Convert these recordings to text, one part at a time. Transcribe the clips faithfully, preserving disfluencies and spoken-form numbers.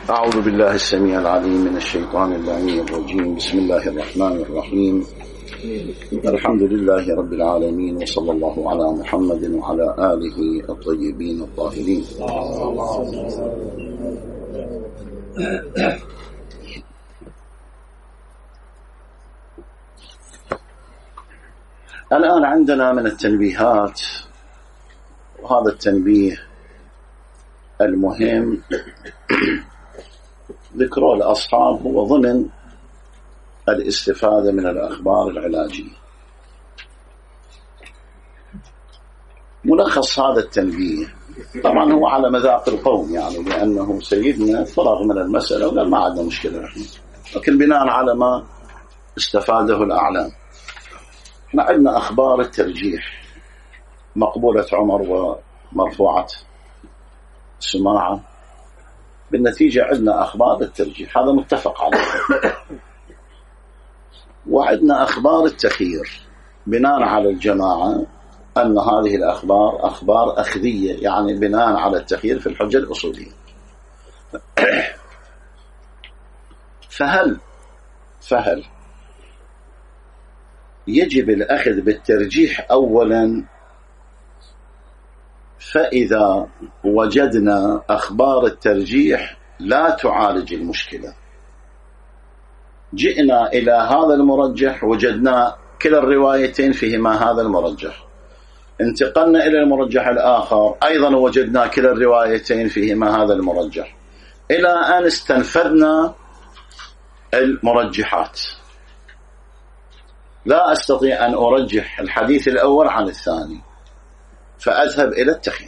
أعوذ بالله السميع العليم من الشيطان اللعين الرجيم. بسم الله الرحمن الرحيم. الحمد لله رب العالمين، وصلى الله على محمد وعلى آله الطيبين الطاهرين. الآن عندنا من التنبيهات، وهذا التنبيه المهم ذكره الأصحاب هو ضمن الاستفادة من الأخبار العلاجية. ملخص هذا التنبيه طبعا هو على مذاق القوم، يعني لأنه سيدنا فرغ من المسألة وقال ما عندنا مشكلة نحن، لكن بناء على ما استفاده الأعلام. احنا عندنا أخبار الترجيح، مقبولة عمر ومرفوعة سماعة، بالنتيجة عندنا أخبار الترجيح، هذا متفق عليه. وعندنا أخبار التخيير بناء على الجماعة أن هذه الأخبار أخبار أخذية، يعني بناء على التخيير في الحجة الأصولية. فهل فهل يجب الأخذ بالترجيح أولا؟ فإذا وجدنا أخبار الترجيح لا تعالج المشكلة، جئنا إلى هذا المرجح وجدنا كلا الروايتين فيهما هذا المرجح، انتقلنا إلى المرجح الآخر أيضا وجدنا كلا الروايتين فيهما هذا المرجح، إلى أن استنفذنا المرجحات. لا أستطيع أن أرجح الحديث الأول عن الثاني، فأذهب إلى التخيير.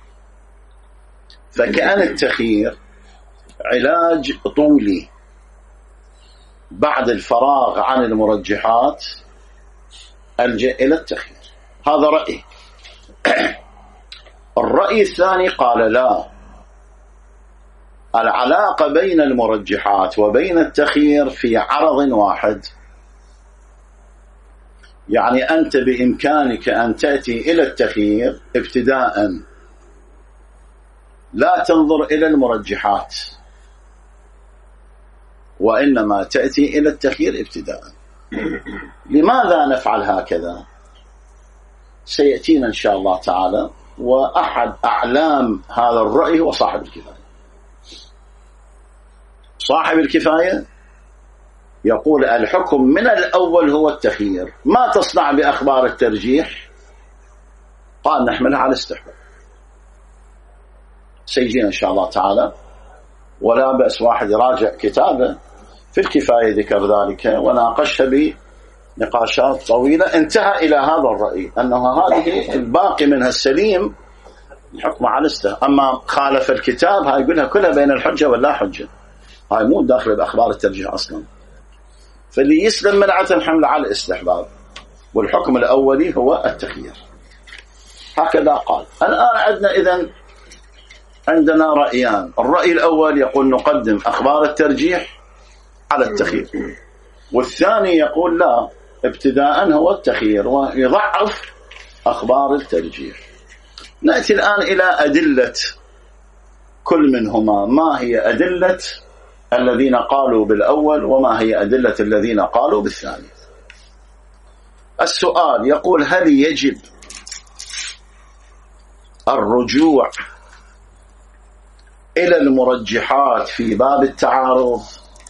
فكأن التخيير علاج طولي بعد الفراغ عن المرجحات، ألجأ إلى التخيير. هذا رأي. الرأي الثاني قال لا، العلاقة بين المرجحات وبين التخيير في عرض واحد، يعني أنت بإمكانك أن تأتي إلى التخيير ابتداء، لا تنظر إلى المرجحات، وإنما تأتي إلى التخيير ابتداء. لماذا نفعل هكذا؟ سيأتينا إن شاء الله تعالى. وأحد أعلام هذا الرأي هو صاحب الكفاية. صاحب الكفاية يقول الحكم من الأول هو التخيير، ما تصنع بأخبار الترجيح؟ قال نحملها على الاستحباب. سيجينا إن شاء الله تعالى، ولا بأس واحد يراجع كتابه في الكفاية ذكر ذلك وناقشها بنقاشات طويلة، انتهى إلى هذا الرأي أنه هذه الباقي منها السليم الحكم على الاستحباب. أما خالف الكتاب هاي يقولها كلها بين الحجة واللا حجة، هاي مو داخل بأخبار الترجيح أصلا. فاللي يسلم منعة الحمل على الاستحباب، والحكم الأولي هو التخيير. هكذا قال. الآن عندنا إذن عندنا رأيان. الرأي الأول يقول نقدم أخبار الترجيح على التخيير، والثاني يقول لا، ابتداء هو التخيير ويضعف أخبار الترجيح. نأتي الآن إلى أدلة كل منهما، ما هي أدلة الذين قالوا بالأول وما هي أدلة الذين قالوا بالثاني. السؤال يقول هل يجب الرجوع إلى المرجحات في باب التعارض،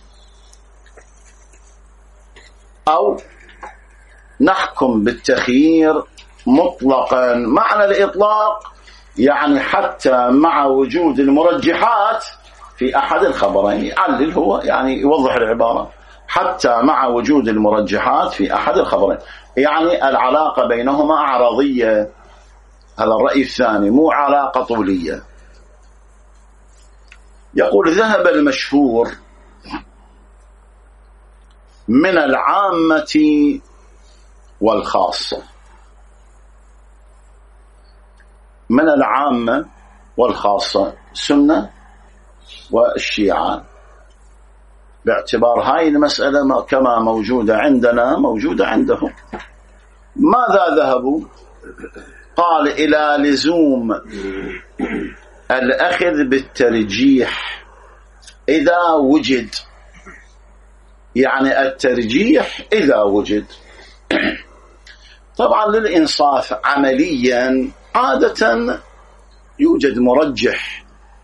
أو نحكم بالتخيير مطلقا؟ معنى الإطلاق يعني حتى مع وجود المرجحات في أحد الخبرين. يعلل هو يعني يوضح العبارة، حتى مع وجود المرجحات في أحد الخبرين، يعني العلاقة بينهما عرضية. هذا الرأي الثاني، مو علاقة طولية. يقول ذهب المشهور من العامة والخاصة، من العامة والخاصة سنة والشيعة، باعتبار هاي المسألة كما موجودة عندنا موجودة عندهم. ماذا ذهبوا؟ قال إلى لزوم الأخذ بالترجيح إذا وجد، يعني الترجيح إذا وجد. طبعا للإنصاف عمليا عادة يوجد مرجح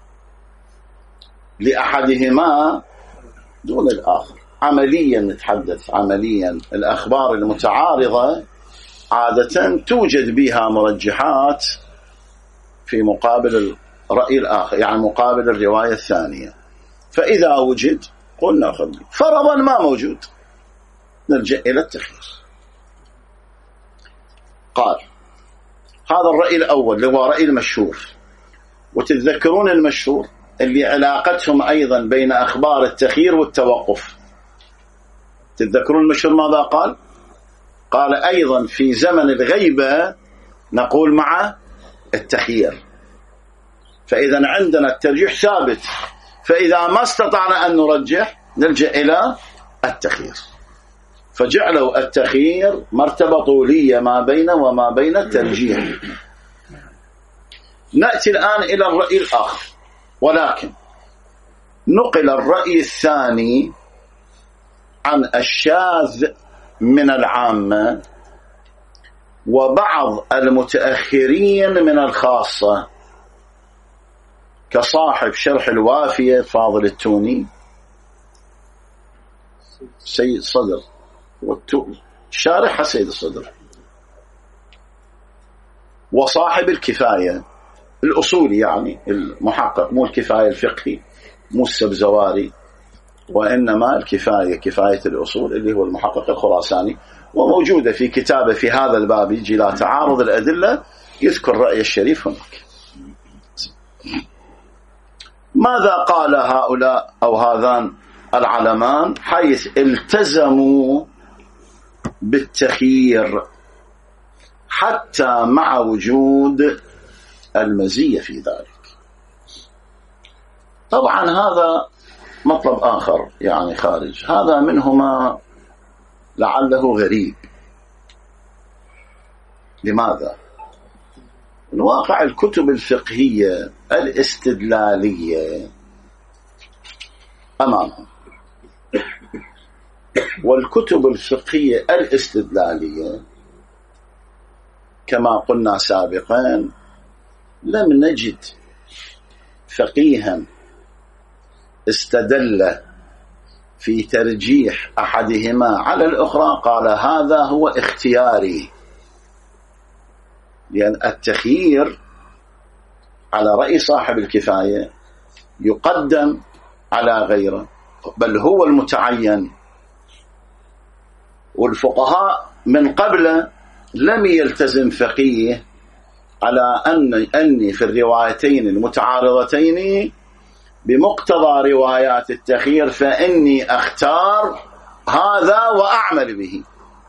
لأحدهما دون الآخر. عمليا نتحدث عمليا، الأخبار المتعارضة عادة توجد بها مرجحات في مقابل الرأي الآخر، يعني مقابل الرواية الثانية. فإذا وجد قلنا خلي، فرضا ما موجود نرجع إلى التخيير. قال هذا الرأي الأول اللي هو رأي المشهور. وتتذكرون المشهور اللي علاقتهم أيضا بين أخبار التخيير والتوقف. تتذكرون المشهور ماذا قال؟ قال أيضا في زمن الغيبة نقول مع التخيير، فإذا عندنا الترجيح ثابت، فإذا ما استطعنا أن نرجح نلجأ إلى التخيير. فجعلوا التخيير مرتبة طولية ما بين وما بين الترجيح. نأتي الآن إلى الرأي الآخر، ولكن نقل الرأي الثاني عن الشاذ من العامة وبعض المتأخرين من الخاصة، كصاحب شرح الوافية فاضل التوني، سيد صدر، شارح سيد الصدر، وصاحب الكفاية الأصولي، يعني المحقق، مو الكفاية الفقهي، مو السبزواري، وإنما الكفاية كفاية الأصول اللي هو المحقق الخراساني، وموجودة في كتابه في هذا الباب يجي لا تعارض الأدلة، يذكر رأي الشريف هناك. ماذا قال هؤلاء أو هذان العلمان حيث التزموا بالتخيير حتى مع وجود المزية في ذلك؟ طبعا هذا مطلب آخر يعني خارج هذا منهما لعله غريب. لماذا؟ من واقع الكتب الفقهية الاستدلالية أمامهم، والكتب الفقهية الاستدلالية كما قلنا سابقا لم نجد فقيها استدل في ترجيح أحدهما على الأخرى قال هذا هو اختياري، لأن التخيير على رأي صاحب الكفاية يقدم على غيره، بل هو المتعين. والفقهاء من قبل لم يلتزم فقيه على أن أني في الروايتين المتعارضتين بمقتضى روايات التخيير فإني أختار هذا وأعمل به،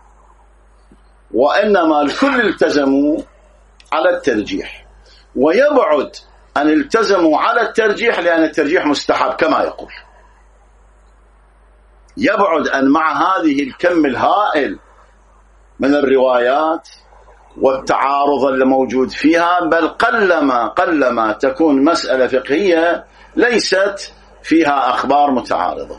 وإنما الكل التزموا على الترجيح، ويبعد أن التزموا على الترجيح لأن الترجيح مستحب كما يقول، يبعد أن مع هذه الكم الهائل من الروايات والتعارض اللي موجود فيها، بل قلما قلما تكون مسألة فقهية ليست فيها أخبار متعارضة،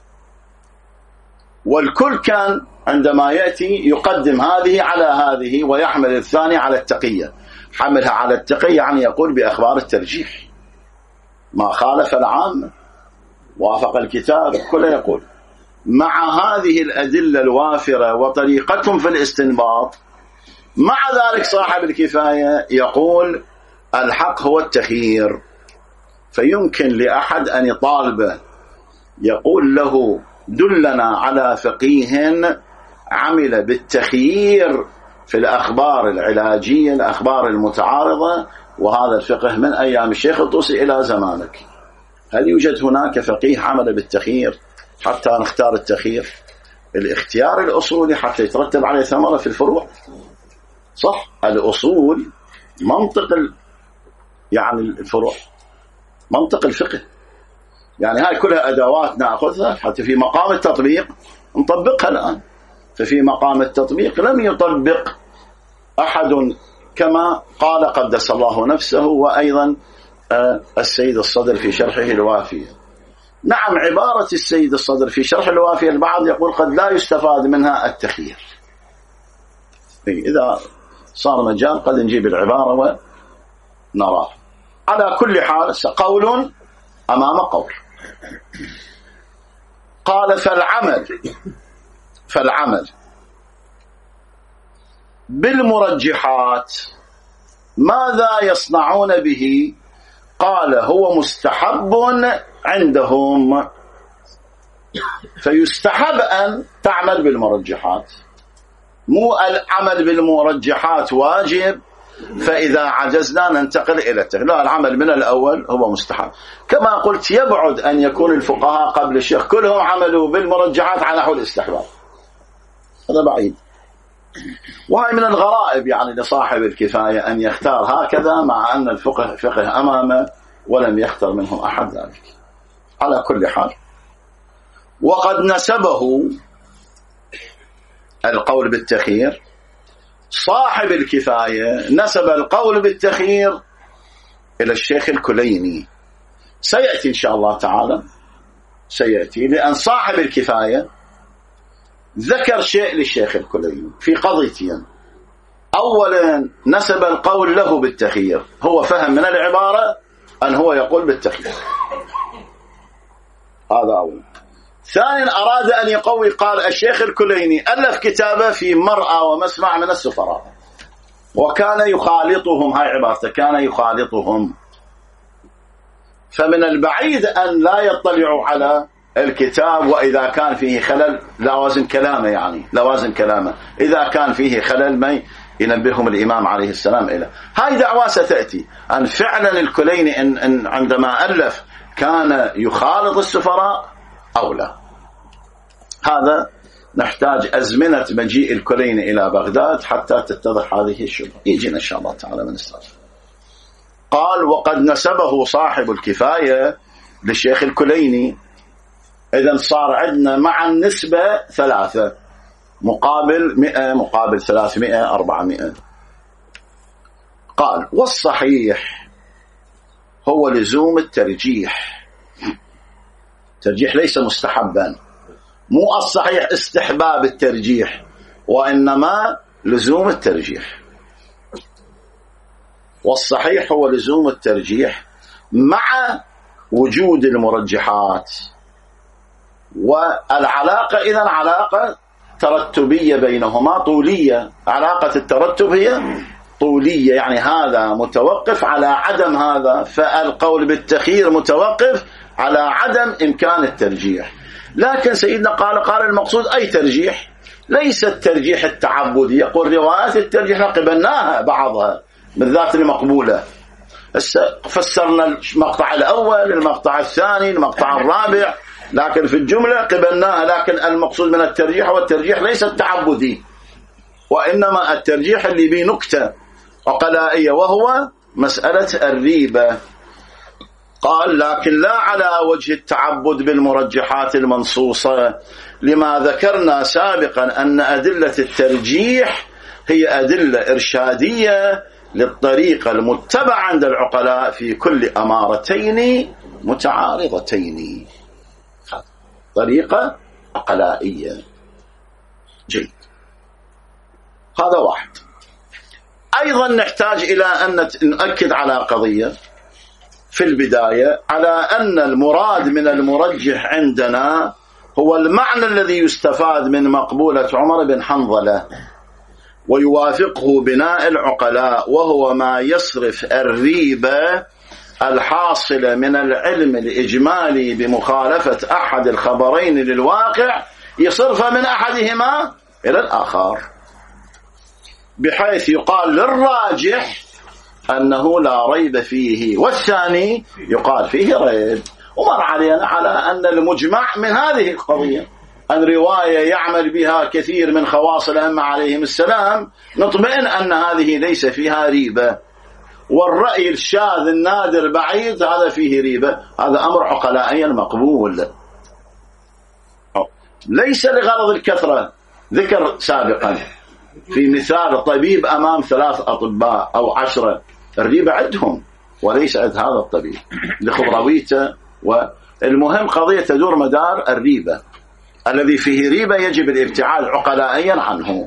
والكل كان عندما يأتي يقدم هذه على هذه ويحمل الثاني على التقية. حملها على التقية يعني يقول بأخبار الترجيح ما خالف العام وافق الكتاب، كله يقول مع هذه الأدلة الوافرة وطريقتهم في الاستنباط. مع ذلك صاحب الكفاية يقول الحق هو التخيير، فيمكن لأحد أن يطالبه يقول له دلنا على فقيه عمل بالتخيير في الأخبار العلاجية الأخبار المتعارضة، وهذا الفقه من أيام الشيخ الطوسي إلى زمانك. هل يوجد هناك فقيه عمل بالتخيير حتى نختار التخيير؟ الاختيار الأصولي حتى يترتب عليه ثمرة في الفروع، صح؟ الأصول منطق ال... يعني الفروع منطق الفقه، يعني هاي كلها أدوات نأخذها حتى في مقام التطبيق نطبقها الآن. ففي مقام التطبيق لم يطبق أحد كما قال قدس الله نفسه، وأيضا السيد الصدر في شرحه الوافية نعم عبارة السيد الصدر في شرح الوافية البعض يقول قد لا يستفاد منها التخيير، إذا صار مجال قد نجيب العبارة ونراه. على كل حال قول أمام قول. قال فالعمل فالعمل بالمرجحات ماذا يصنعون به؟ قال هو مستحب عندهم، فيستحب أن تعمل بالمرجحات، مو العمل بالمرجحات واجب فإذا عجزنا ننتقل إلى التخيير، لا، العمل من الأول هو مستحب. كما قلت يبعد أن يكون الفقهاء قبل الشيخ كلهم عملوا بالمرجحات على نحو الاستحباب، هذا بعيد. وهي من الغرائب يعني لصاحب الكفاية أن يختار هكذا مع أن الفقه فقه أمامه ولم يختر منهم أحد ذلك. على كل حال، وقد نسبه القول بالتخيير صاحب الكفاية، نسب القول بالتخيير إلى الشيخ الكليني، سيأتي إن شاء الله تعالى، سيأتي، لأن صاحب الكفاية ذكر شيء للشيخ الكليني في قضيتين. أولا نسب القول له بالتخيير، هو فهم من العبارة أن هو يقول بالتخيير، هذا أولا. ثانيا أراد أن يقوي، قال الشيخ الكليني ألف كتابه في مرأى ومسمع من السفراء وكان يخالطهم، هاي عبارته، كان يخالطهم، فمن البعيد أن لا يطلعوا على الكتاب، وإذا كان فيه خلل لوازم كلامه، يعني لوازم كلامه إذا كان فيه خلل ما ينبههم الإمام عليه السلام إلى. هاي دعوة ستأتي أن فعلا الكليني إن إن عندما ألف كان يخالط السفراء أو لا. هذا نحتاج أزمنة مجيء الكليني إلى بغداد حتى تتضح هذه الشبهة، يجينا إن شاء الله تعالى من السلام. قال وقد نسبه صاحب الكفاية للشيخ الكليني، إذن صار عندنا مع النسبة ثلاثة، مقابل مئة، مقابل ثلاثمائة، أربعمائة. قال والصحيح هو لزوم الترجيح، الترجيح ليس مستحبا، مو الصحيح استحباب الترجيح، وإنما لزوم الترجيح. والصحيح هو لزوم الترجيح مع وجود المرجحات، والعلاقة إذن علاقة ترتبية بينهما طولية، علاقة الترتب هي طولية، يعني هذا متوقف على عدم هذا، فالقول بالتخيير متوقف على عدم إمكان الترجيح. لكن سيدنا قال قال المقصود أي ترجيح، ليس الترجيح التعبدي، يقول روايات الترجيح قبلناها بعضها بالذات المقبولة، فسرنا المقطع الأول، المقطع الثاني، المقطع الرابع، لكن في الجملة قبلناها. لكن المقصود من الترجيح والترجيح ليس التعبدي، وإنما الترجيح اللي به نكتة عقلائية، وهو مسألة الريبة. قال لكن لا على وجه التعبد بالمرجحات المنصوصة، لما ذكرنا سابقا أن أدلة الترجيح هي أدلة إرشادية للطريقة المتبعة عند العقلاء في كل أمارتين متعارضتين، طريقة عقلائية. جيد، هذا واحد. أيضا نحتاج إلى أن نؤكد على قضية في البداية، على أن المراد من المرجح عندنا هو المعنى الذي يستفاد من مقبولة عمر بن حنظلة ويوافقه بناء العقلاء، وهو ما يصرف الريبة الحاصلة من العلم الإجمالي بمخالفة أحد الخبرين للواقع، يصرف من أحدهما إلى الآخر، بحيث يقال للراجح أنه لا ريب فيه، والثاني يقال فيه ريب. ومر علينا على أن المجمع من هذه القضية أن رواية يعمل بها كثير من خواص الأئمة عليهم السلام نطمئن أن هذه ليس فيها ريبة، والرأي الشاذ النادر بعيد هذا فيه ريبة، هذا أمر عقلائي مقبول، ليس لغرض الكثرة. ذكر سابقا في مثال طبيب أمام ثلاث أطباء أو عشرة، الريبة عندهم وليس عند هذا الطبيب لخبرويته و... المهم قضية تدور مدار الريبة، الذي فيه ريبة يجب الابتعاد عقلائيا عنه،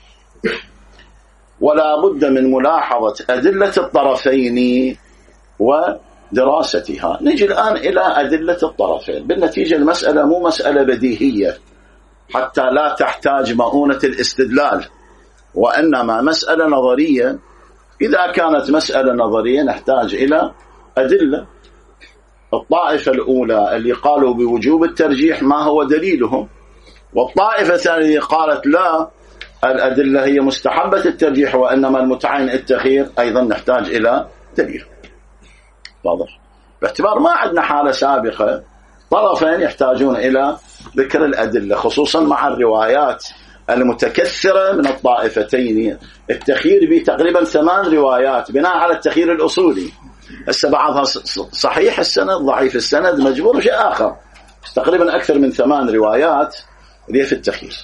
ولا بد من ملاحظة أدلة الطرفين ودراستها. نجي الآن إلى أدلة الطرفين. بالنتيجة المسألة مو مسألة بديهية حتى لا تحتاج مؤونة الاستدلال، وإنما مسألة نظرية. إذا كانت مسألة نظرية نحتاج إلى أدلة. الطائفة الأولى اللي قالوا بوجوب الترجيح ما هو دليلهم، والطائفة الثانية اللي قالت لا الأدلة هي مستحبة الترجيح وإنما المتعين التخيير، أيضا نحتاج إلى دليل واضح، باعتبار ما عندنا حالة سابقة. طرفين يحتاجون إلى ذكر الأدلة، خصوصا مع الروايات المتكثرة من الطائفتين. التخيير به تقريبا ثمان روايات بناء على التخيير الأصولي، هسه بعضها صحيح السند ضعيف السند مجبور شيء آخر، تقريبا أكثر من ثمان روايات اللي في التخيير.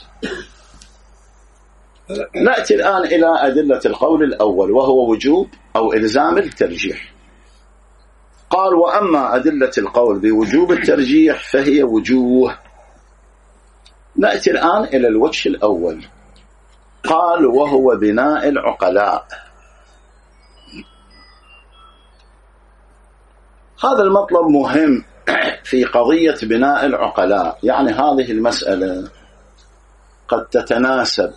نأتي الآن إلى أدلة القول الأول وهو وجوب أو إلزام الترجيح. قال وأما أدلة القول بوجوب الترجيح فهي وجوه. نأتي الآن إلى الوجه الأول. قال وهو بناء العقلاء. هذا المطلب مهم في قضية بناء العقلاء، يعني هذه المسألة قد تتناسب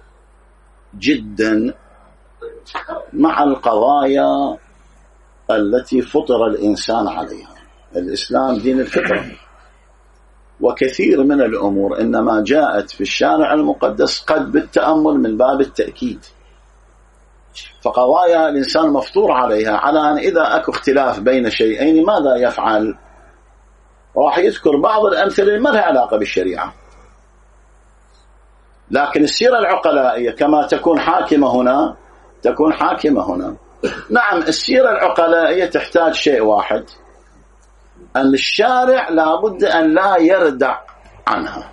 جدا مع القضايا التي فطر الإنسان عليها. الإسلام دين الفطرة، وكثير من الأمور إنما جاءت في الشارع المقدس قد بالتأمل من باب التأكيد، فقضايا الإنسان مفطور عليها على أن إذا أكو اختلاف بين شيئين ماذا يفعل، راح يذكر بعض الأمثلة ما لها علاقة بالشريعة. لكن السيرة العقلائية كما تكون حاكمة هنا تكون حاكمة هنا. نعم السيرة العقلائية تحتاج شيء واحد، أن الشارع لابد أن لا يردع عنها،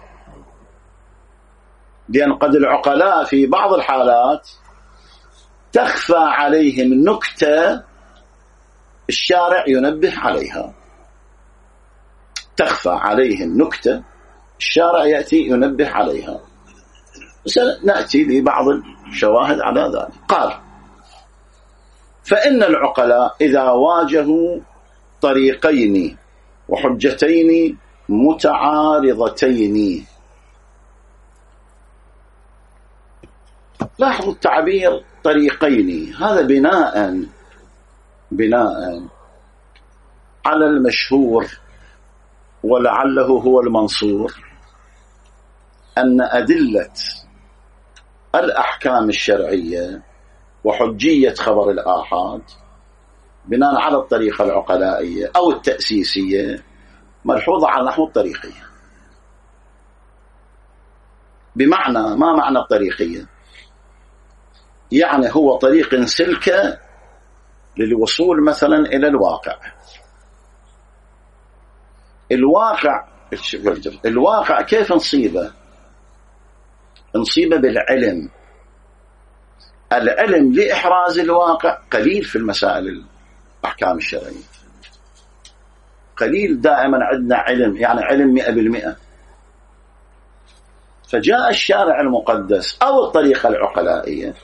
لأن قد العقلاء في بعض الحالات تخفى عليهم نكتة الشارع ينبه عليها، تخفى عليهم نكتة الشارع يأتي ينبه عليها. سنأتي لبعض الشواهد على ذلك. قال فإن العقلاء إذا واجهوا طريقين وحجتين متعارضتين، لاحظوا التعبير طريقين، هذا بناء بناء على المشهور ولعله هو المنصور أن أدلة الأحكام الشرعية وحجية خبر الآحاد بناء على الطريقة العقلائية أو التأسيسية ملحوظة على نحو الطريقية. بمعنى ما معنى الطريقية؟ يعني هو طريق سلكة للوصول مثلا إلى الواقع. الواقع الواقع كيف نصيبه؟ نصيبه بالعلم. العلم لإحراز الواقع قليل في المسائل الأحكام الشرعية، قليل دائما عندنا علم، يعني علم مئة بالمئة. فجاء الشارع المقدس أو الطريقة العقلائية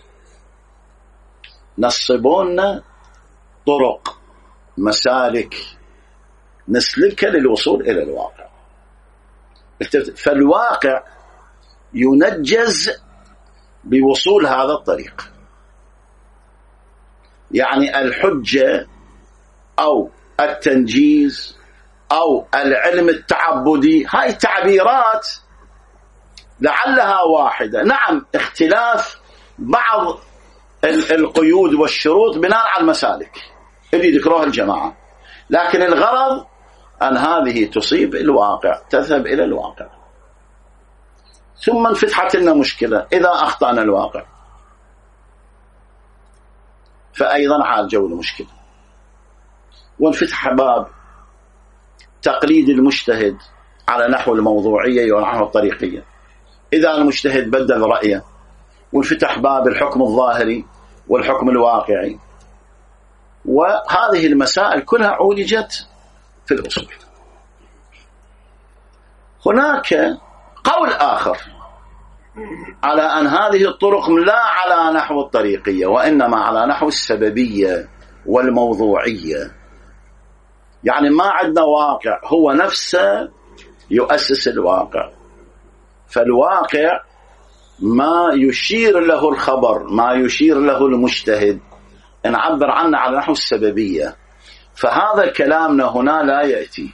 نصبون طرق مسالك نسلكها للوصول إلى الواقع، فالواقع ينجز بوصول هذا الطريق. يعني الحجة أو التنجيز أو العلم التعبدي، هاي التعبيرات لعلها واحدة، نعم اختلاف بعض القيود والشروط بناء على المسالك اللي ذكروها الجماعة، لكن الغرض أن هذه تصيب الواقع، تذهب إلى الواقع. ثم انفتحت لنا مشكلة، إذا أخطأنا الواقع فأيضا عالجوا المشكلة، وانفتح باب تقليد المجتهد على نحو الموضوعية ونحو الطريقية، إذا المجتهد بدل رأيه، وانفتح باب الحكم الظاهري والحكم الواقعي. وهذه المسائل كلها عولجت في الأصول. هناك قول آخر على أن هذه الطرق لا على نحو الطريقية وإنما على نحو السببية والموضوعية، يعني ما عندنا واقع، هو نفسه يؤسس الواقع، فالواقع ما يشير له الخبر، ما يشير له المجتهد، نعبر عنه على نحو السببية. فهذا كلامنا هنا لا يأتي،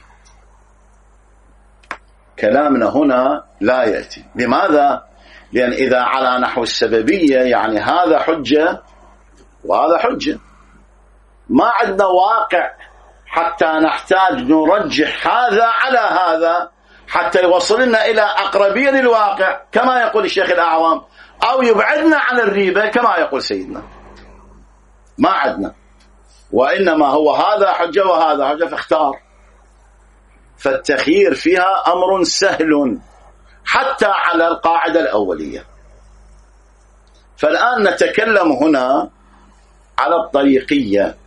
كلامنا هنا لا يأتي. لماذا؟ لأن إذا على نحو السببية يعني هذا حجة وهذا حجة، ما عندنا واقع حتى نحتاج نرجح هذا على هذا حتى يوصلنا إلى أقربية للواقع كما يقول الشيخ الأعظم، أو يبعدنا عن الريبة كما يقول سيدنا. ما عندنا، وإنما هو هذا حجة وهذا حجة فاختار. فالتخيير فيها أمر سهل حتى على القاعدة الأولية. فالآن نتكلم هنا على الطريقية.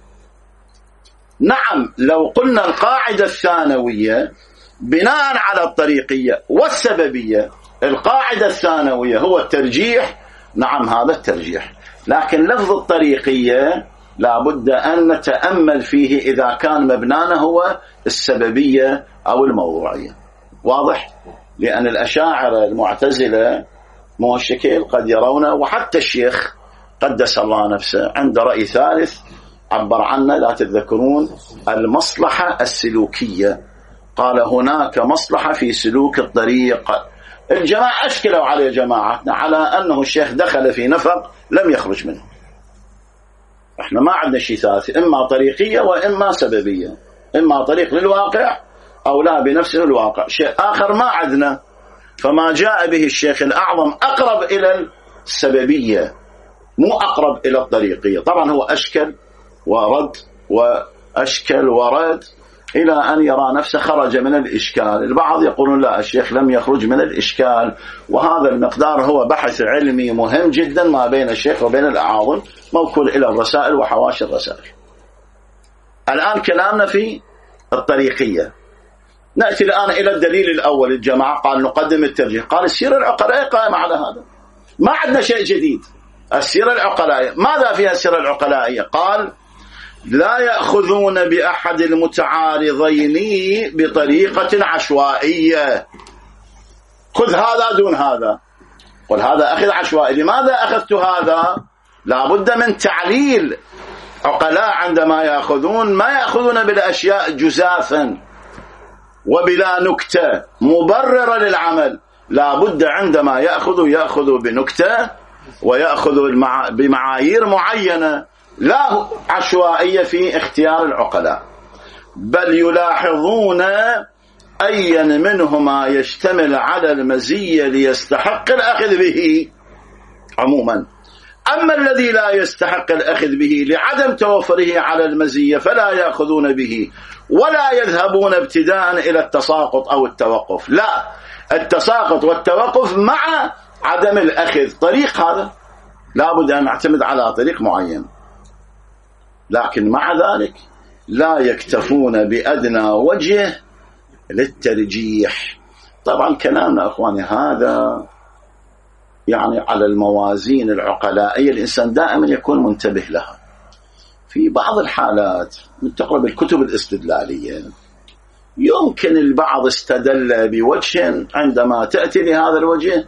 نعم، لو قلنا القاعدة الثانوية بناء على الطريقية والسببية، القاعدة الثانوية هو الترجيح، نعم هذا الترجيح، لكن لفظ الطريقية لابد أن نتأمل فيه إذا كان مبنانا هو السببية أو الموضوعية. واضح؟ لأن الأشاعرة المعتزلة موشكين قد يرون، وحتى الشيخ قدس الله نفسه عنده رأي ثالث عبر عنه، لا تتذكرون، المصلحة السلوكية، قال هناك مصلحة في سلوك الطريق. الجماعة أشكلوا عليه جماعتنا على أنه الشيخ دخل في نفق لم يخرج منه. احنا ما عندنا شيء ثالث، إما طريقية وإما سببية، إما طريق للواقع أو لا بنفسه الواقع، شيء آخر ما عندنا. فما جاء به الشيخ الأعظم أقرب إلى السببية مو أقرب إلى الطريقية. طبعا هو أشكل ورد وأشكل ورد إلى أن يرى نفسه خرج من الإشكال. البعض يقولون لا، الشيخ لم يخرج من الإشكال، وهذا المقدار هو بحث علمي مهم جدا ما بين الشيخ وبين الأعاظم، موكول إلى الرسائل وحواشي الرسائل. الآن كلامنا في الطريقية. نأتي الآن إلى الدليل الأول. الجماعة قال نقدم الترجيح، قال السيرة العقلائية قائمة على هذا، ما عندنا شيء جديد. السيرة العقلائية ماذا فيها السيرة العقلائية؟ قال لا يأخذون بأحد المتعارضين بطريقة عشوائية، خذ هذا دون هذا، قل هذا أخذ عشوائي. لماذا أخذت هذا؟ لابد من تعليل. عقلاء عندما يأخذون ما يأخذون بالأشياء جزافا وبلا نكتة مبررة للعمل، لابد عندما يأخذوا يأخذوا بنكتة ويأخذوا بمعايير معينة، لا عشوائية في اختيار العقلاء، بل يلاحظون أيا منهما يشتمل على المزية ليستحق الأخذ به عموما. أما الذي لا يستحق الأخذ به لعدم توفره على المزية فلا يأخذون به، ولا يذهبون ابتداء إلى التساقط أو التوقف، لا، التساقط والتوقف مع عدم الأخذ. طريق هذا لابد أن نعتمد على طريق معين، لكن مع ذلك لا يكتفون بأدنى وجه للترجيح. طبعا كلامنا أخواني هذا يعني على الموازين العقلائية الإنسان دائما يكون منتبه لها. في بعض الحالات من تقرب الكتب الاستدلالية يمكن البعض استدل بوجه، عندما تأتي لهذا الوجه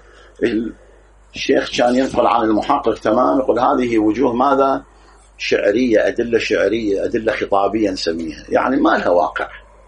الشيخ كان ينقل عن المحقق تمام، يقول هذه وجوه ماذا؟ شعرية، أدلة شعرية، أدلة خطابية نسميها، يعني ما لها واقع،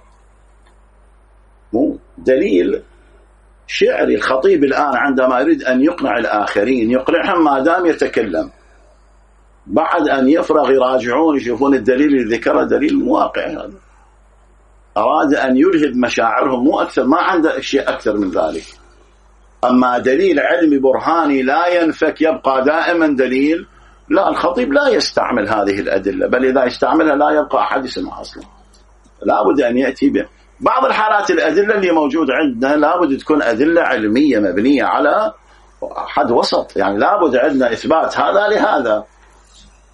مو دليل شعري. الخطيب الآن عندما يريد أن يقنع الآخرين يقنعهم ما دام يتكلم، بعد أن يفرغ يراجعون يشوفون الدليل اللي ذكره دليل مواقع. هذا أراد أن يلهب مشاعرهم مو أكثر، ما عنده شيء أكثر من ذلك. أما دليل علمي برهاني لا ينفك يبقى دائما دليل، لا، الخطيب لا يستعمل هذه الأدلة، بل إذا يستعملها لا يبقى أحد يسمع أصلا، لا بد أن يأتي به. بعض الحالات الأدلة اللي موجودة عندنا لا بد تكون أدلة علمية مبنية على حد وسط، يعني لا بد عندنا إثبات هذا لهذا.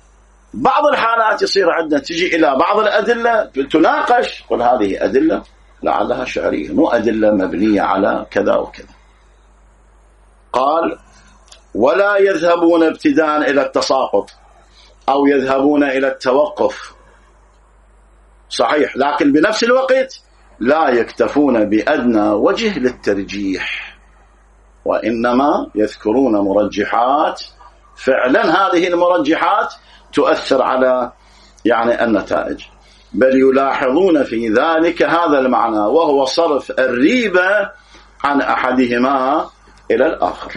بعض الحالات يصير عندنا تجي إلى بعض الأدلة تناقش، قل هذه أدلة لعلها شعرية، مو أدلة مبنية على كذا وكذا. قال ولا يذهبون ابتداء إلى التساقط أو يذهبون إلى التوقف، صحيح، لكن بنفس الوقت لا يكتفون بأدنى وجه للترجيح، وإنما يذكرون مرجحات فعلا هذه المرجحات تؤثر على يعني النتائج، بل يلاحظون في ذلك هذا المعنى وهو صرف الريبة عن أحدهما إلى الآخر.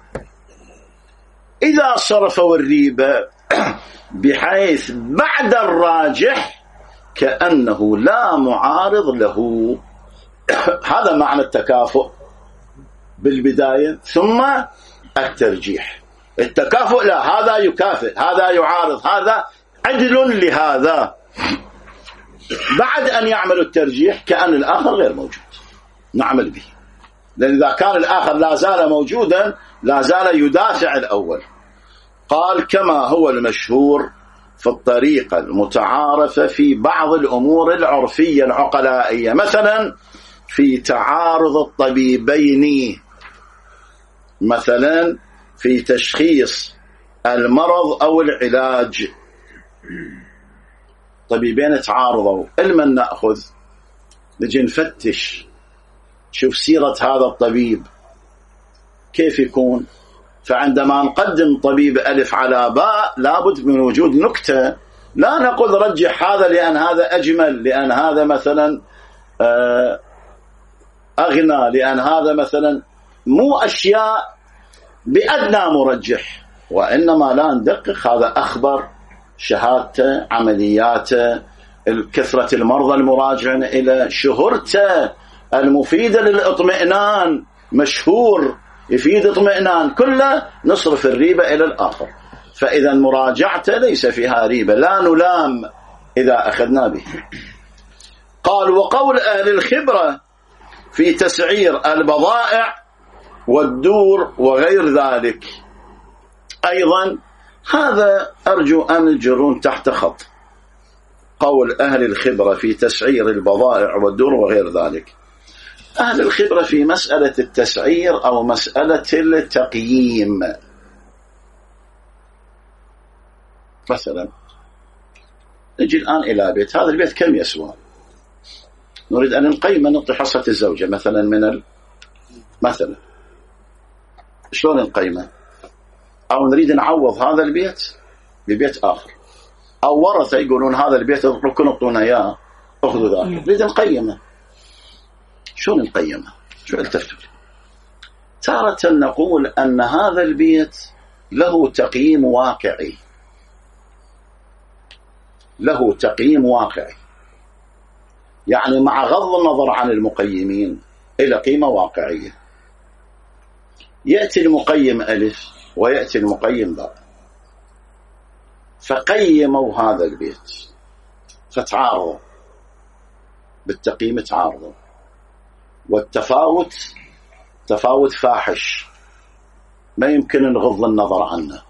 إذا صرفوا الريبة بحيث بعد الراجح كأنه لا معارض له، هذا معنى التكافؤ بالبداية ثم الترجيح. التكافؤ لا، هذا يكافئ، هذا يعارض، هذا عدل لهذا، بعد أن يعملوا الترجيح كأن الآخر غير موجود نعمل به، لأن إذا كان الآخر لا زال موجودا لا زال يدافع الأول. قال كما هو المشهور في الطريقة المتعارفة في بعض الأمور العرفية العقلائية، مثلا في تعارض الطبيبين، مثلا في تشخيص المرض أو العلاج، طبيبين تعارضوا، المن نأخذ؟ نجي نفتش شوف سيرة هذا الطبيب كيف يكون، فعندما نقدم طبيب ألف على باء لابد من وجود نكتة، لا نقول رجح هذا لأن هذا أجمل، لأن هذا مثلا أغنى، لأن هذا مثلا، مو أشياء بأدنى مرجح، وإنما لا ندقق هذا أخبر، شهادته، عملياته، كثرة المرضى المراجعين إلى، شهرته المفيدة للإطمئنان، مشهور يفيد اطمئنان، كله نصرف الريبة إلى الآخر. فإذا مراجعته ليس فيها ريبة، لا نلام إذا أخذنا به. قال وقول أهل الخبرة في تسعير البضائع والدور وغير ذلك أيضا، هذا أرجو أن يجرون تحت خط قول أهل الخبرة في تسعير البضائع والدور وغير ذلك. أهل الخبرة في مسألة التسعير أو مسألة التقييم، مثلا نجي الآن إلى بيت، هذا البيت كم يسوى؟ نريد أن نقيم، نعطي حصة الزوجة مثلا من ال... مثلا شلون نقيمه؟ أو نريد نعوض هذا البيت ببيت آخر، أو ورثة يقولون هذا البيت ركن اعطونا إياه أخذوا ذاك، نريد نقيمه، شلون نقيمه؟ شو التفتوا؟ تارة نقول أن هذا البيت له تقييم واقعي، له تقييم واقعي، يعني مع غض النظر عن المقيمين إلى قيمة واقعية. يأتي المقيم ألف ويأتي المقيم باء، فقيموا هذا البيت فتعارضوا بالتقييم، تعارضوا، والتفاوت تفاوت فاحش ما يمكن نغض النظر عنه،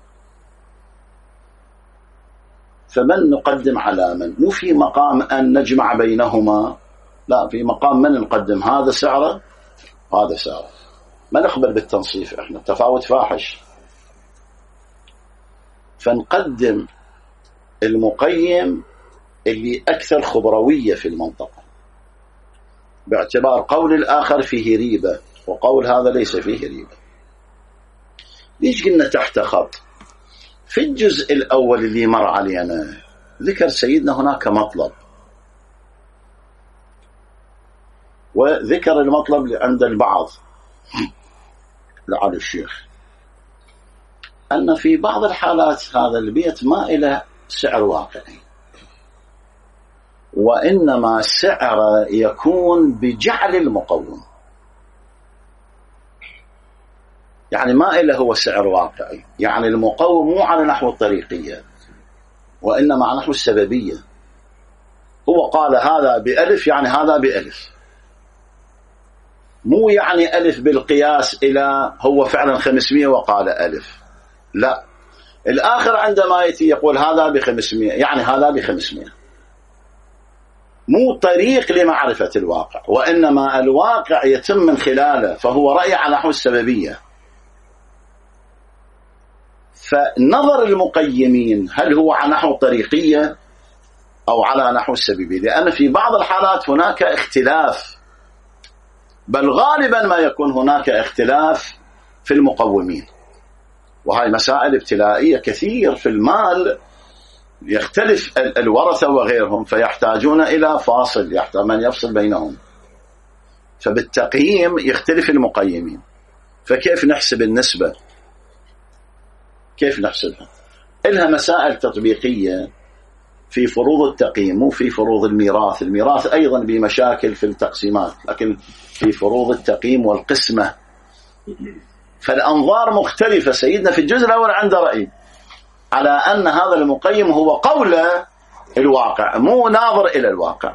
فمن نقدم على من؟ مو في مقام أن نجمع بينهما، لا، في مقام من نقدم هذا سعره هذا سعره، ما نقبل بالتنصيف، احنا التفاوت فاحش، فنقدم المقيم اللي أكثر خبروية في المنطقة، باعتبار قول الآخر فيه ريبة وقول هذا ليس فيه ريبة. ليش قلنا تحت خط؟ في الجزء الأول اللي مر علينا ذكر سيدنا هناك مطلب، وذكر المطلب عند البعض لعلي الشيخ أن في بعض الحالات هذا البيت ما إله سعر واقعي، وإنما سعر يكون بجعل المقوم، يعني ما إله هو سعر واقعي، يعني المقوم مو على نحو الطريقية وإنما على نحو السببية. هو قال هذا بألف يعني هذا بألف، مو يعني ألف بالقياس إلى هو فعلا خمسمائة وقال ألف، لا، الآخر عندما يأتي يقول هذا بخمسمائة يعني هذا بخمسمائة، مو طريق لمعرفة الواقع، وإنما الواقع يتم من خلاله، فهو رأي على نحو السببية. فنظر المقيمين هل هو على نحو الطريقية أو على نحو السببية، لأن في بعض الحالات هناك اختلاف، بل غالبا ما يكون هناك اختلاف في المقومين، وهي مسائل ابتلائية كثير في المال، يختلف الورثة وغيرهم، فيحتاجون إلى فاصل، يحتاج من يفصل بينهم، فبالتقييم يختلف المقيمين. فكيف نحسب النسبة؟ كيف نحسبها؟ إلها مسائل تطبيقية في فروض التقييم، مو في فروض الميراث. الميراث أيضا بمشاكل في التقسيمات، لكن في فروض التقييم والقسمة فالأنظار مختلفة. سيدنا في الجزء الأول عنده رأي على أن هذا المقيم هو قول الواقع، مو ناظر إلى الواقع.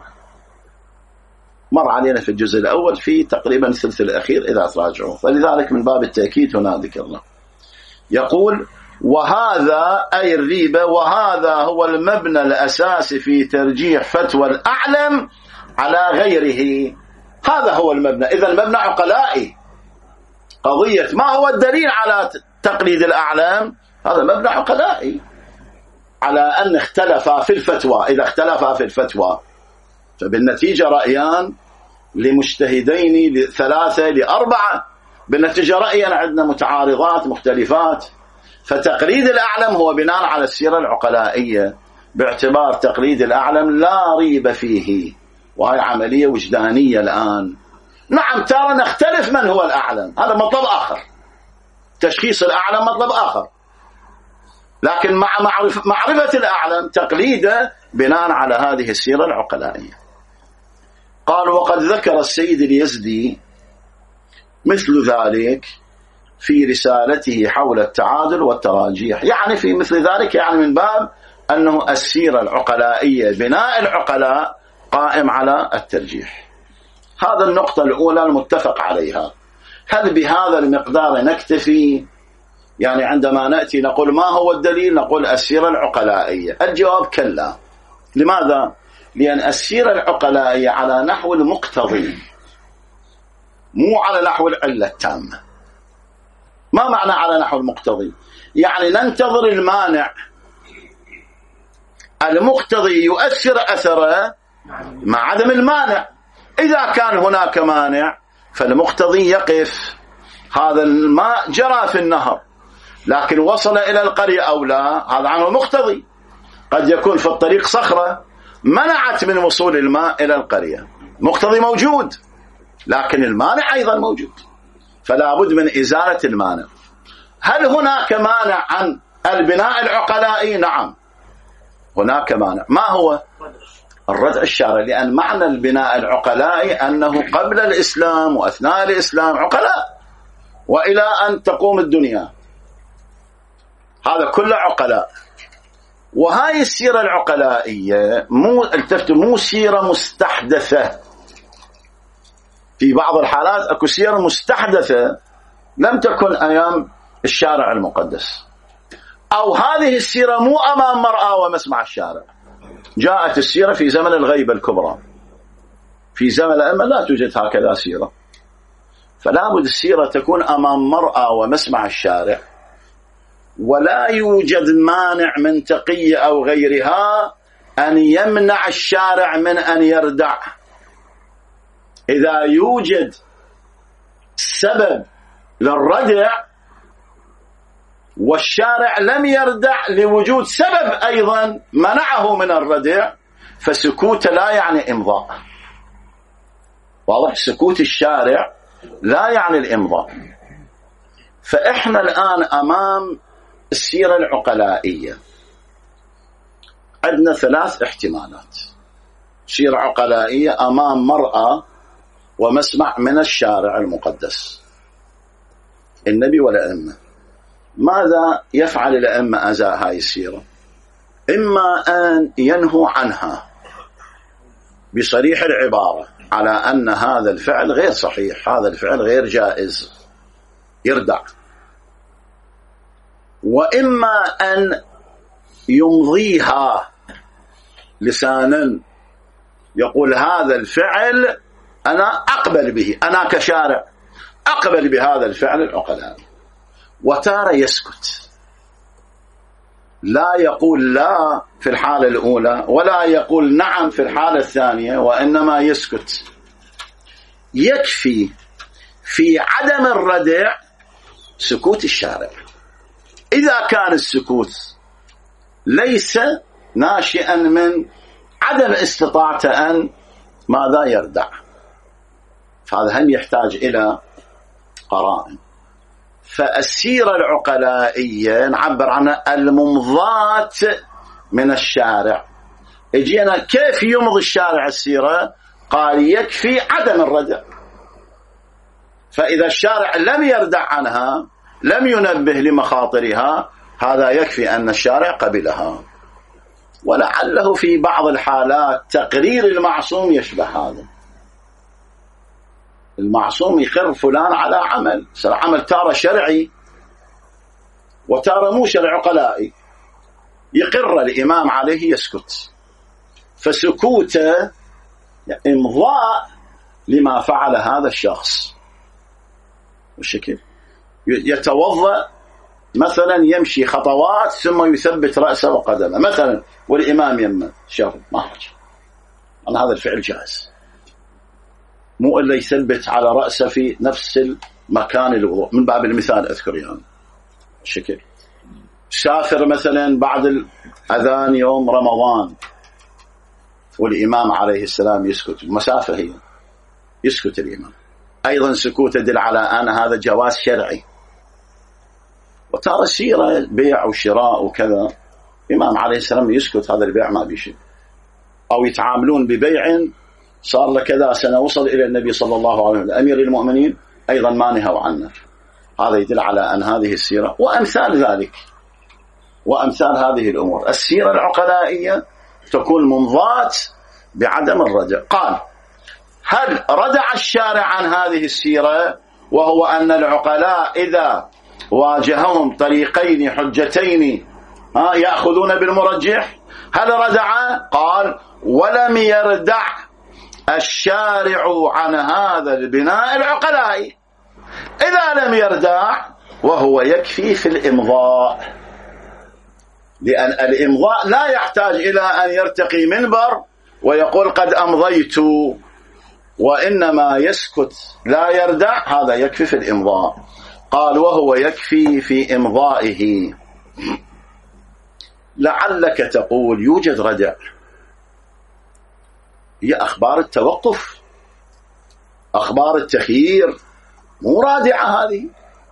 مر علينا في الجزء الأول في تقريبا الثلث الأخير إذا تراجعوا، فلذلك من باب التأكيد هنا ذكر الله. يقول: وهذا أي الريبة، وهذا هو المبنى الأساسي في ترجيح فتوى الأعلم على غيره. هذا هو المبنى. إذا المبنى عقلائي. قضية ما هو الدليل على تقليد الأعلام، هذا مبنى عقلائي على أن اختلفا في الفتوى. إذا اختلفا في الفتوى فبالنتيجة رأيان لمجتهدين، لثلاثة، لأربعة، بالنتيجة رأيان عندنا متعارضات مختلفات. فتقليد الأعلم هو بناء على السيرة العقلائية، باعتبار تقليد الأعلم لا ريب فيه، وهي عملية وجدانية الآن. نعم ترى نختلف من هو الأعلم، هذا مطلب آخر، تشخيص الأعلم مطلب آخر، لكن مع معرفة, معرفة الأعلم تقليده بناء على هذه السيرة العقلائية. قال: وقد ذكر السيد اليزدي مثل ذلك في رسالته حول التعادل والتراجيح. يعني في مثل ذلك، يعني من باب أنه السيرة العقلائية بناء العقلاء قائم على الترجيح. هذا النقطة الأولى المتفق عليها. هل بهذا المقدار نكتفي؟ يعني عندما نأتي نقول ما هو الدليل نقول السيرة العقلائية. الجواب كلا. لماذا؟ لأن السيرة العقلائية على نحو المقتضي، مو على نحو العلة التامة. ما معنى على نحو المقتضي؟ يعني ننتظر المانع، المقتضي يؤثر أثره مع عدم المانع. إذا كان هناك مانع فالمقتضي يقف. هذا الماء جرى في النهر لكن وصل إلى القرية أو لا، هذا عنه المقتضي. قد يكون في الطريق صخرة منعت من وصول الماء إلى القرية، مقتضي موجود، لكن المانع أيضا موجود، فلا بد من إزالة المانع. هل هناك مانع عن البناء العقلائي؟ نعم هناك مانع. ما هو؟ الردع الشرعي، لأن معنى البناء العقلائي أنه قبل الإسلام وأثناء الإسلام عقلاء، وإلى أن تقوم الدنيا هذا كله عقلاء. وهاي السيرة العقلائية مو التفتوا مو سيرة مستحدثة. في بعض الحالات أكو سيرة مستحدثة لم تكن أيام الشارع المقدس، أو هذه السيرة مو أمام مرأى ومسمع الشارع، جاءت السيرة في زمن الغيبة الكبرى. في زمن الأئمة لا توجد هكذا سيرة، فلا بد السيرة تكون أمام مرأى ومسمع الشارع، ولا يوجد مانع من تقية أو غيرها أن يمنع الشارع من أن يردع. إذا يوجد سبب للردع والشارع لم يردع لوجود سبب أيضا منعه من الردع، فسكوت لا يعني إمضاء. واضح؟ سكوت الشارع لا يعني الإمضاء. فإحنا الآن أمام السيرة العقلائية، عندنا ثلاث احتمالات. سيرة عقلائية أمام مرأة ومسمع من الشارع المقدس، النبي والأئمة. ماذا يفعل الأئمة أزاء هاي السيرة؟ إما أن ينهوا عنها بصريح العبارة على أن هذا الفعل غير صحيح، هذا الفعل غير جائز، يردع. وإما أن يمضيها لسانا يقول هذا الفعل أنا أقبل به، أنا كشارع أقبل بهذا الفعل العقلاء. وتارة يسكت، لا يقول لا في الحالة الأولى ولا يقول نعم في الحالة الثانية، وإنما يسكت. يكفي في عدم الردع سكوت الشارع. إذا كان السكوت ليس ناشئا من عدم استطاعته أن ماذا يردع، فهذا هم يحتاج إلى قرائن. فالسيرة العقلائية نعبر عنها الممضات من الشارع. اجينا كيف يمضي الشارع السيرة؟ قال يكفي عدم الردع. فإذا الشارع لم يردع عنها، لم ينبه لمخاطرها، هذا يكفي أن الشارع قبلها. ولعله في بعض الحالات تقرير المعصوم يشبه هذا. المعصوم يقر فلان على عمل، صار عمل تارة شرعي وتارة مو شرع عقلائي، يقر الإمام عليه يسكت، فسكوته إمضاء لما فعل هذا الشخص. والشكل يتوضأ مثلا، يمشي خطوات ثم يثبت رأسه وقدمه مثلا، والإمام يمه شر ما حاجة، أن هذا الفعل جائز، مو إلا يثبت على رأسه في نفس المكان الوضوء، من باب المثال أذكر يعني. الشكل سافر مثلا بعد الأذان يوم رمضان والإمام عليه السلام يسكت، المسافة هي يسكت الإمام، أيضا سكوت يدل على أن هذا جواز شرعي. وترى سيرة بيع وشراء وكذا، الإمام عليه السلام يسكت، هذا البيع ما بيشي، أو يتعاملون ببيع صار له كذا سنة وصل إلى النبي صلى الله عليه وسلم أمير المؤمنين أيضا ما نهوا عنه، هذا يدل على أن هذه السيرة وأمثال ذلك وأمثال هذه الأمور. السيرة العقلائية تكون ممضاة بعدم الردع. قال هل ردع الشارع عن هذه السيرة؟ وهو أن العقلاء إذا واجههم طريقين حجتين ها يأخذون بالمرجح. هل ردع؟ قال ولم يردع الشارع عن هذا البناء العقلائي. إذا لم يردع وهو يكفي في الإمضاء، لأن الإمضاء لا يحتاج إلى أن يرتقي منبر ويقول قد أمضيت، وإنما يسكت لا يردع، هذا يكفي في الإمضاء. قال وهو يكفي في إمضائه. لعلك تقول يوجد ردع، هي أخبار التوقف، أخبار التخيير مو رادعة، هذه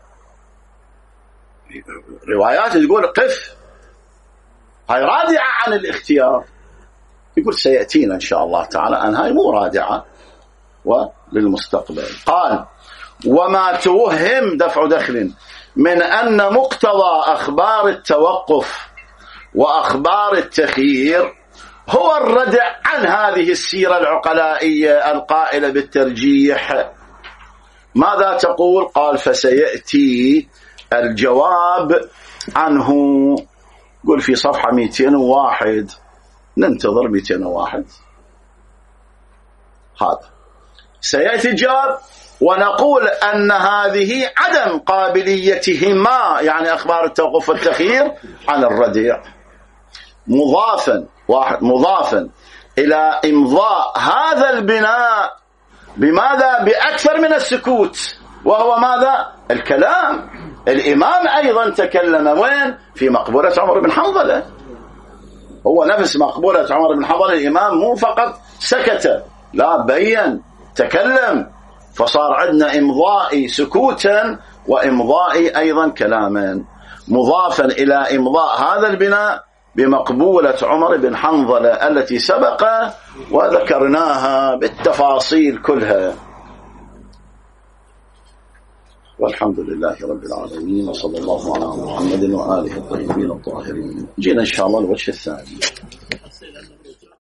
روايات تقول قف، هاي رادعة عن الاختيار. يقول سيأتينا إن شاء الله تعالى أن هاي مو رادعة وللمستقبل. قال وما توهم دفع دخل من أن مقتضى أخبار التوقف وأخبار التخيير هو الردع عن هذه السيرة العقلائية القائلة بالترجيح. ماذا تقول؟ قال فسيأتي الجواب عنه. قل في صفحة مئتين وواحد، ننتظر مئتين وواحد، هذا سيأتي الجواب، ونقول أن هذه عدم قابليتهما، يعني أخبار التوقف والتخيير، عن الردع، مضافا واحد مضافا إلى إمضاء هذا البناء بماذا؟ بأكثر من السكوت، وهو ماذا؟ الكلام. الإمام أيضا تكلم وين؟ في مقبولة عمر بن حنظلة، هو نفس مقبولة عمر بن حنظلة الإمام مو فقط سكت، لا بين تكلم، فصار عندنا إمضاء سكوتا وإمضاء أيضا كلاما، مضافا إلى إمضاء هذا البناء بمقبولة عمر بن حنظلة التي سبق وذكرناها بالتفاصيل كلها. والحمد لله رب العالمين، وصلى الله على محمد وآله الطيبين الطاهرين. جينا إن شاء الله الوجه الثاني.